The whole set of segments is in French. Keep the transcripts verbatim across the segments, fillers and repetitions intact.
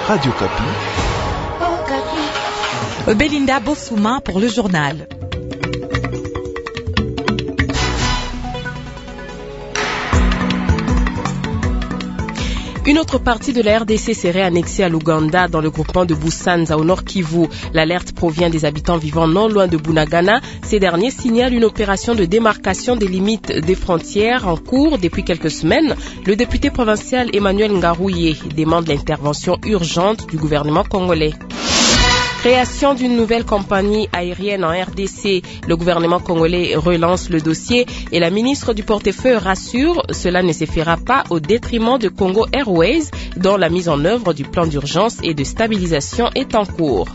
Radio Kapi. Belinda Bossouma pour le journal. Une autre partie de la R D C serait annexée à l'Ouganda dans le groupement de Busanza au nord Kivu. L'alerte provient des habitants vivant non loin de Bunagana. Ces derniers signalent une opération de démarcation des limites des frontières en cours depuis quelques semaines. Le député provincial Emmanuel Ngarouye demande l'intervention urgente du gouvernement congolais. Création d'une nouvelle compagnie aérienne en R D C. Le gouvernement congolais relance le dossier et la ministre du Portefeuille rassure, cela ne se fera pas au détriment de Congo Airways, dont la mise en œuvre du plan d'urgence et de stabilisation est en cours.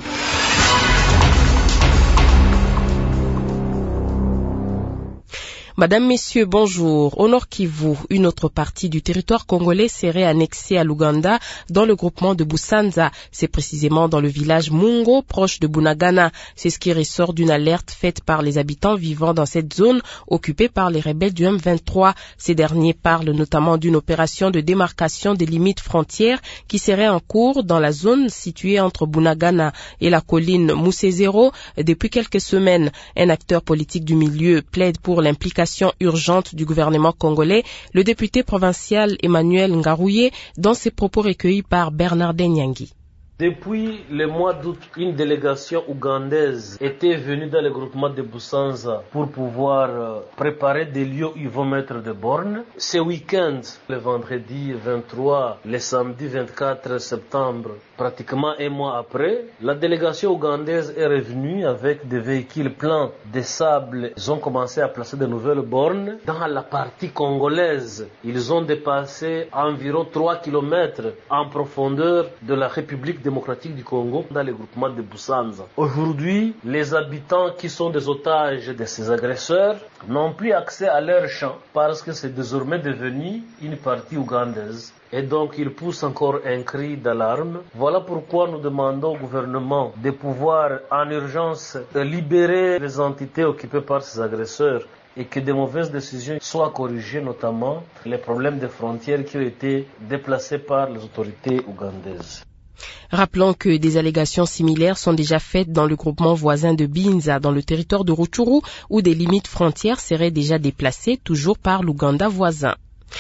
Madame, Messieurs, bonjour. Au Nord Kivu, une autre partie du territoire congolais serait annexée à l'Ouganda dans le groupement de Busanza. C'est précisément dans le village Mungo, proche de Bunagana. C'est ce qui ressort d'une alerte faite par les habitants vivant dans cette zone occupée par les rebelles du M vingt-trois. Ces derniers parlent notamment d'une opération de démarcation des limites frontières qui serait en cours dans la zone située entre Bunagana et la colline Moussezero depuis quelques semaines. Un acteur politique du milieu plaide pour l'implication urgente du gouvernement congolais, le député provincial Emmanuel Ngarouye, dans ses propos recueillis par Bernardin Nyangi. Depuis le mois d'août, une délégation ougandaise était venue dans le groupement de Busanza pour pouvoir préparer des lieux où ils vont mettre des bornes. Ce week-end, le vendredi vingt-trois, le samedi vingt-quatre septembre, pratiquement un mois après, la délégation ougandaise est revenue avec des véhicules pleins de sable. Ils ont commencé à placer de nouvelles bornes. Dans la partie congolaise, ils ont dépassé environ trois kilomètres en profondeur de la République démocratique du Congo dans le groupement de Busanza. Aujourd'hui, les habitants qui sont des otages de ces agresseurs n'ont plus accès à leurs champs parce que c'est désormais devenu une partie ougandaise. Et donc, ils poussent encore un cri d'alarme. Voilà pourquoi nous demandons au gouvernement de pouvoir en urgence libérer les entités occupées par ces agresseurs et que de mauvaises décisions soient corrigées, notamment les problèmes de frontières qui ont été déplacés par les autorités ougandaises. Rappelons que des allégations similaires sont déjà faites dans le groupement voisin de Binza, dans le territoire de Rutshuru, où des limites frontières seraient déjà déplacées, toujours par l'Ouganda voisin.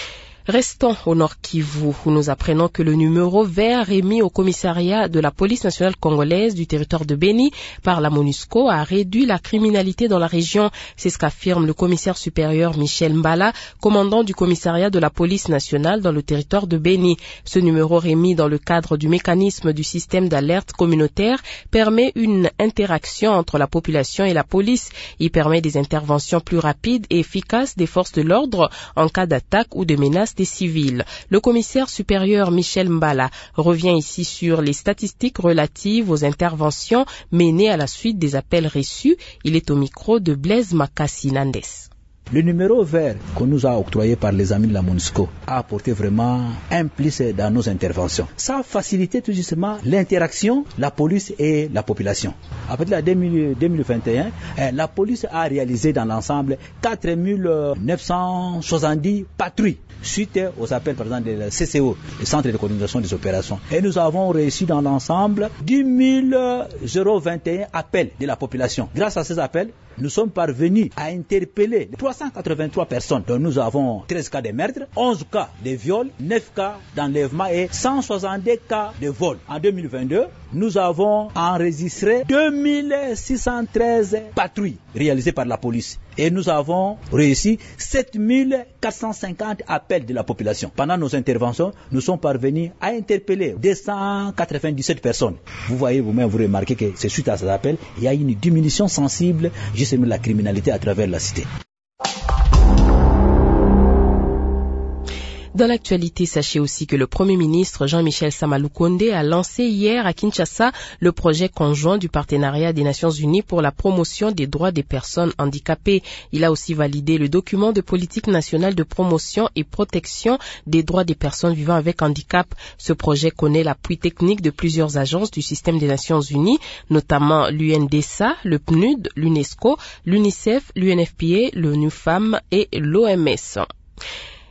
Restons au Nord Kivu, où nous apprenons que le numéro vert remis au commissariat de la police nationale congolaise du territoire de Beni par la MONUSCO a réduit la criminalité dans la région. C'est ce qu'affirme le commissaire supérieur Michel Mbala, commandant du commissariat de la police nationale dans le territoire de Beni. Ce numéro remis dans le cadre du mécanisme du système d'alerte communautaire permet une interaction entre la population et la police. Il permet des interventions plus rapides et efficaces des forces de l'ordre en cas d'attaque ou de menace des civils. Le commissaire supérieur Michel Mbala revient ici sur les statistiques relatives aux interventions menées à la suite des appels reçus. Il est au micro de Blaise Makassi Nandes. Le numéro vert qu'on nous a octroyé par les amis de la MONUSCO a apporté vraiment un plus dans nos interventions. Ça a facilité tout justement l'interaction, la police et la population. À partir de deux mille vingt et un, la police a réalisé dans l'ensemble quatre mille neuf cent soixante-dix patrouilles suite aux appels par exemple de C C O, le Centre de coordination des opérations. Et nous avons réussi dans l'ensemble dix mille vingt et un appels de la population. Grâce à ces appels, nous sommes parvenus à interpeller trois cent quatre-vingt-trois personnes, dont nous avons treize cas de meurtres, onze cas de viol, neuf cas d'enlèvement et cent soixante-deux cas de vol. En deux mille vingt-deux, nous avons enregistré deux mille six cent treize patrouilles réalisées par la police. Et nous avons réussi sept mille quatre cent cinquante appels de la population. Pendant nos interventions, nous sommes parvenus à interpeller deux cent quatre-vingt-dix-sept personnes. Vous voyez vous-même, vous remarquez que c'est suite à ces appels, il y a une diminution sensible justement de la criminalité à travers la cité. Dans l'actualité, sachez aussi que le Premier ministre Jean-Michel Sama Lukonde a lancé hier à Kinshasa le projet conjoint du partenariat des Nations Unies pour la promotion des droits des personnes handicapées. Il a aussi validé le document de politique nationale de promotion et protection des droits des personnes vivant avec handicap. Ce projet connaît l'appui technique de plusieurs agences du système des Nations Unies, notamment l'U N D S A, le P N U D, l'UNESCO, l'UNICEF, l'U N F P A, l'ONU Femmes et l'O M S.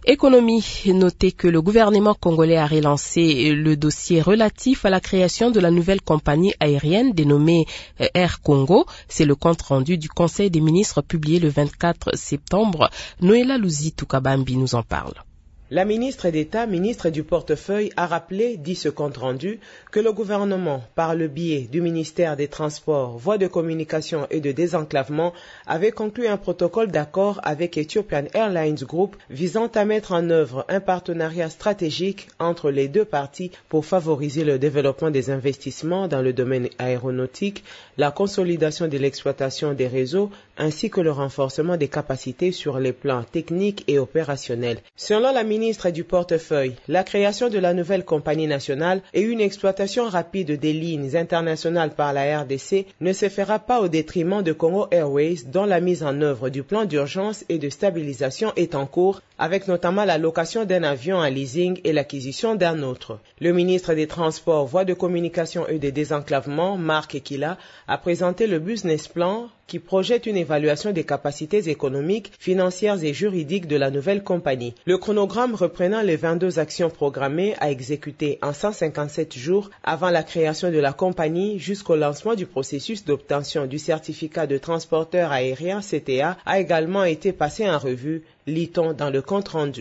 Économie, notez que le gouvernement congolais a relancé le dossier relatif à la création de la nouvelle compagnie aérienne dénommée Air Congo. C'est le compte rendu du Conseil des ministres publié le vingt-quatre septembre. Noëlla Louzi-Toukabambi nous en parle. La ministre d'État, ministre du portefeuille, a rappelé, dit ce compte rendu, que le gouvernement, par le biais du ministère des Transports, Voies de communication et de désenclavement, avait conclu un protocole d'accord avec Ethiopian Airlines Group visant à mettre en œuvre un partenariat stratégique entre les deux parties pour favoriser le développement des investissements dans le domaine aéronautique, la consolidation de l'exploitation des réseaux ainsi que le renforcement des capacités sur les plans techniques et opérationnels. Selon la ministre du portefeuille, la création de la nouvelle compagnie nationale et une exploitation rapide des lignes internationales par la R D C ne se fera pas au détriment de Congo Airways, dont la mise en œuvre du plan d'urgence et de stabilisation est en cours, avec notamment la location d'un avion en leasing et l'acquisition d'un autre. Le ministre des Transports, Voies de communication et de désenclavement, Marc Ekila, a présenté le business plan qui projette une évaluation des capacités économiques, financières et juridiques de la nouvelle compagnie. Le chronogramme reprenant les vingt-deux actions programmées à exécuter en cent cinquante-sept jours avant la création de la compagnie jusqu'au lancement du processus d'obtention du certificat de transporteur aérien C T A a également été passé en revue, lit-on dans le compte rendu.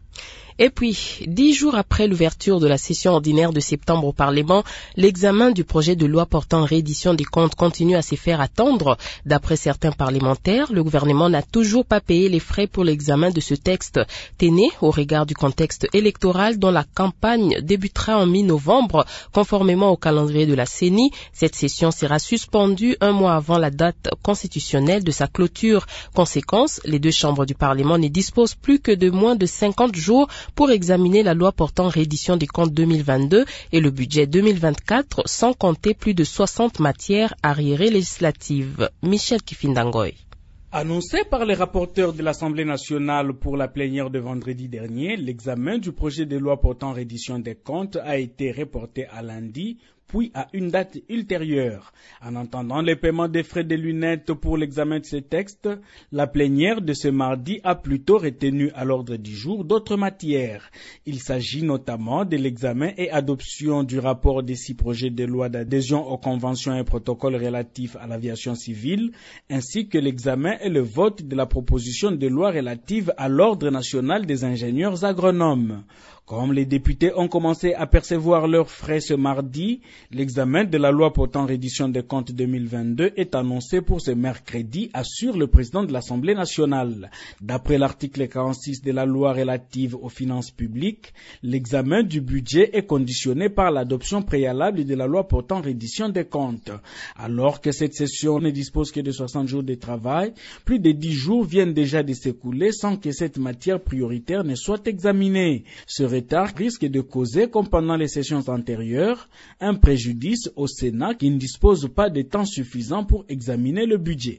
Et puis, dix jours après l'ouverture de la session ordinaire de septembre au Parlement, l'examen du projet de loi portant réédition des comptes continue à se faire attendre. D'après certains parlementaires, le gouvernement n'a toujours pas payé les frais pour l'examen de ce texte, téné au regard du contexte électoral dont la campagne débutera en mi-novembre, conformément au calendrier de la C E N I. Cette session sera suspendue un mois avant la date constitutionnelle de sa clôture. Conséquence, les deux chambres du Parlement ne disposent plus que de moins de cinquante jours pour examiner la loi portant réédition des comptes deux mille vingt-deux et le budget deux mille vingt-quatre, sans compter plus de soixante matières arriérées législatives. Michel Kifindangoy. Annoncé par les rapporteurs de l'Assemblée nationale pour la plénière de vendredi dernier, l'examen du projet de loi portant réédition des comptes a été reporté à lundi, puis à une date ultérieure. En entendant les paiements des frais de lunettes pour l'examen de ces textes, la plénière de ce mardi a plutôt retenu à l'ordre du jour d'autres matières. Il s'agit notamment de l'examen et adoption du rapport des six projets de loi d'adhésion aux conventions et protocoles relatifs à l'aviation civile, ainsi que l'examen et le vote de la proposition de loi relative à l'ordre national des ingénieurs agronomes. Comme les députés ont commencé à percevoir leurs frais ce mardi, l'examen de la loi portant réédition des comptes deux mille vingt-deux est annoncé pour ce mercredi, assure le président de l'Assemblée nationale. D'après l'article quarante-six de la loi relative aux finances publiques, l'examen du budget est conditionné par l'adoption préalable de la loi portant réédition des comptes. Alors que cette session ne dispose que de soixante jours de travail, plus de dix jours viennent déjà de s'écouler sans que cette matière prioritaire ne soit examinée. Ce retard risque de causer, comme pendant les sessions antérieures, un préjudice au Sénat qui ne dispose pas de temps suffisant pour examiner le budget.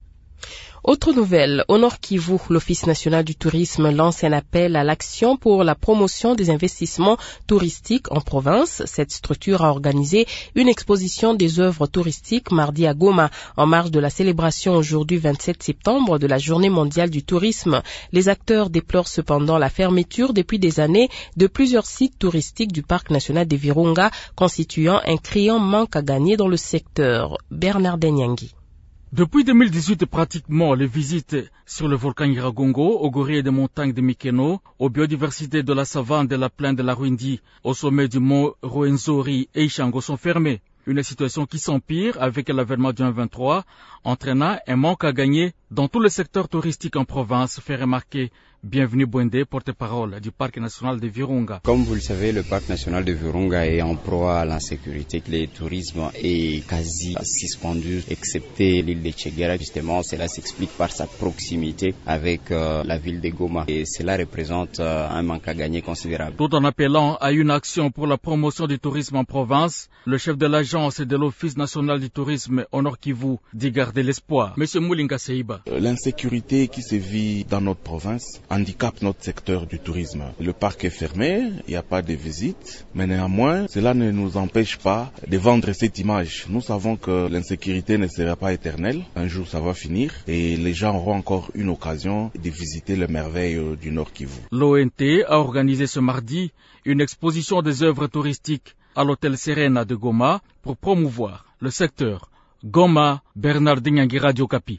Autre nouvelle, au Nord Kivu, l'Office national du tourisme lance un appel à l'action pour la promotion des investissements touristiques en province. Cette structure a organisé une exposition des œuvres touristiques mardi à Goma, en marge de la célébration aujourd'hui vingt-sept septembre de la Journée mondiale du tourisme. Les acteurs déplorent cependant la fermeture depuis des années de plusieurs sites touristiques du parc national de Virunga, constituant un criant manque à gagner dans le secteur. Bernard Denyangui. Depuis deux mille dix-huit, pratiquement, les visites sur le volcan Iragongo, aux gorilles des montagnes de Mikeno, aux biodiversités de la savane de la plaine de la Ruindi, au sommet du mont Rwenzori et Ishango sont fermées. Une situation qui s'empire avec l'avènement du vingt-trois, entraînant un manque à gagner dans tout le secteur touristique en province, fait remarquer Bienvenue Bwende, porte-parole du parc national de Virunga. Comme vous le savez, le parc national de Virunga est en proie à l'insécurité. Le tourisme est quasi suspendu, excepté l'île de Tchegera. Justement, cela s'explique par sa proximité avec euh, la ville de Goma. Et cela représente euh, un manque à gagner considérable. Tout en appelant à une action pour la promotion du tourisme en province, le chef de l'agence et de l'Office national du tourisme au Nord Kivu dit garder l'espoir. Monsieur Moulinga Seiba. Mouaba. L'insécurité qui se vit dans notre province handicape notre secteur du tourisme. Le parc est fermé, il n'y a pas de visites, mais néanmoins, cela ne nous empêche pas de vendre cette image. Nous savons que l'insécurité ne sera pas éternelle. Un jour, ça va finir et les gens auront encore une occasion de visiter les merveilles du Nord Kivu. L'O N T a organisé ce mardi une exposition des œuvres touristiques à l'hôtel Serena de Goma pour promouvoir le secteur. Goma, Bernardin Yangi, Radio Kapi.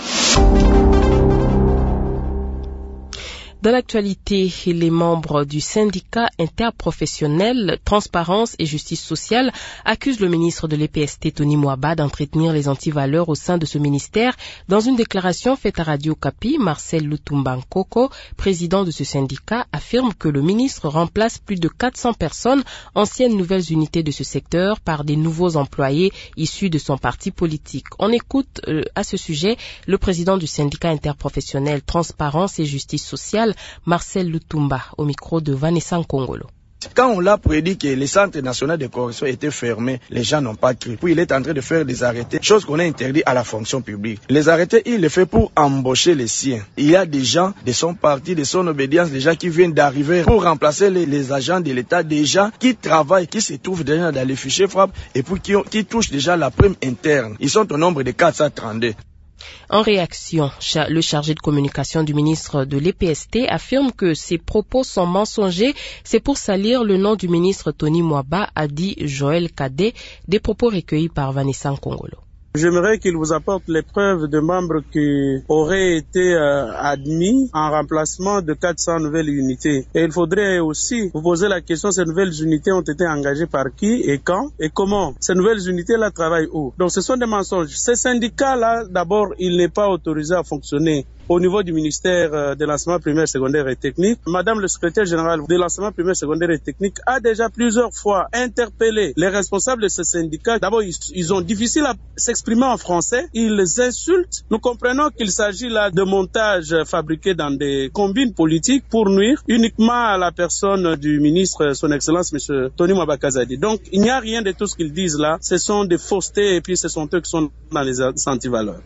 Dans l'actualité, les membres du syndicat interprofessionnel Transparence et Justice sociale accusent le ministre de l'E P S T, Tony Mouaba, d'entretenir les antivaleurs au sein de ce ministère. Dans une déclaration faite à Radio Kapi, Marcel Lutumba Nkoko, président de ce syndicat, affirme que le ministre remplace plus de quatre cents personnes, anciennes nouvelles unités de ce secteur, par des nouveaux employés issus de son parti politique. On écoute euh, à ce sujet le président du syndicat interprofessionnel Transparence et Justice sociale, Marcel Lutumba, au micro de Vanessa Nkongolo. Quand on l'a prédit que les centres nationaux de correction étaient fermés, les gens n'ont pas cru. Puis il est en train de faire des arrêtés, chose qu'on a interdit à la fonction publique. Les arrêtés, il les fait pour embaucher les siens. Il y a des gens de son parti, de son obédience, des gens qui viennent d'arriver pour remplacer les, les agents de l'État, des gens qui travaillent, qui se trouvent déjà dans les fichiers frappe et puis qui, ont, qui touchent déjà la prime interne. Ils sont au nombre de quatre cent trente-deux. En réaction, le chargé de communication du ministre de l'E P S T affirme que ces propos sont mensongers. C'est pour salir le nom du ministre Tony Mouaba, a dit Joël Cadet, des propos recueillis par Vanessa Nkongolo. J'aimerais qu'il vous apporte les preuves de membres qui auraient été euh, admis en remplacement de quatre cents nouvelles unités. Et il faudrait aussi vous poser la question, ces nouvelles unités ont été engagées par qui et quand et comment? Ces nouvelles unités-là travaillent où? Donc ce sont des mensonges. Ces syndicats-là, d'abord, il n'est pas autorisé à fonctionner au niveau du ministère de l'enseignement primaire, secondaire et technique. Madame le secrétaire général de l'enseignement primaire, secondaire et technique a déjà plusieurs fois interpellé les responsables de ce syndicat. D'abord, ils, ils ont difficile à s'exprimer en français. Ils les insultent. Nous comprenons qu'il s'agit là de montages fabriqués dans des combines politiques pour nuire uniquement à la personne du ministre, son excellence, monsieur Tony Mouaba Kazadi. Donc, il n'y a rien de tout ce qu'ils disent là. Ce sont des faussetés et puis ce sont eux qui sont dans les antivaleurs.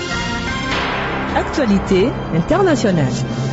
Actualité internationale.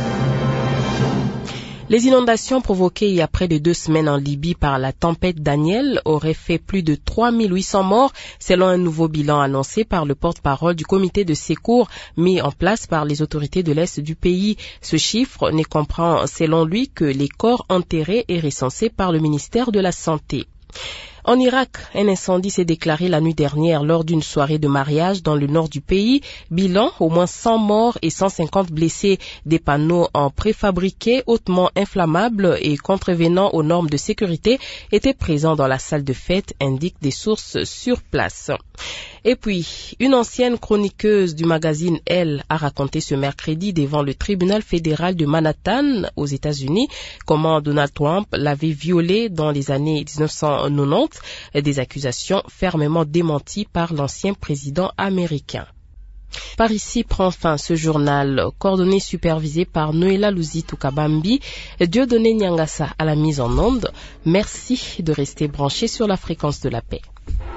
Les inondations provoquées il y a près de deux semaines en Libye par la tempête Daniel auraient fait plus de trois mille huit cents morts, selon un nouveau bilan annoncé par le porte-parole du comité de secours mis en place par les autorités de l'Est du pays. Ce chiffre ne comprend, selon lui, que les corps enterrés et recensés par le ministère de la Santé. En Irak, un incendie s'est déclaré la nuit dernière lors d'une soirée de mariage dans le nord du pays. Bilan, au moins cent morts et cent cinquante blessés. Des panneaux en préfabriqué hautement inflammables et contrevenant aux normes de sécurité étaient présents dans la salle de fête, indiquent des sources sur place. Et puis, une ancienne chroniqueuse du magazine Elle a raconté ce mercredi devant le tribunal fédéral de Manhattan aux États-Unis comment Donald Trump l'avait violée dans les années dix-neuf cent quatre-vingt-dix, des accusations fermement démenties par l'ancien président américain. Par ici prend fin ce journal, coordonné supervisé par Noéla Luzitu Kabambi, Dieudonné Nyangasa à la mise en onde. Merci de rester branché sur la fréquence de la paix.